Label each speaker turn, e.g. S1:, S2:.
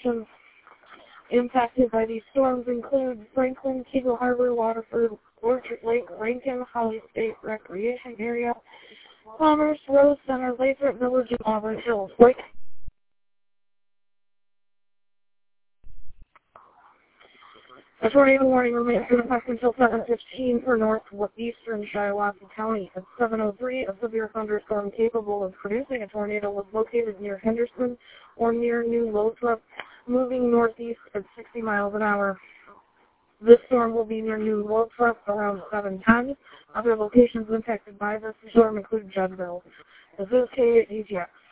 S1: locations impacted by these storms include Franklin, Keble Harbor, Waterford, Orchard Lake, Rankin, Holly State Recreation Area, Commerce, Rose Center, Lathrop Village, and Auburn Hills. A tornado warning remains in effect until 7:15 for northeastern Shiawassee County. At 7:03, a severe thunderstorm capable of producing a tornado was located near Henderson or near New Lothrop, moving northeast at 60 miles an hour. This storm will be near New Lothrop around 7:10. Other locations impacted by this storm include Juddville. This is KATX.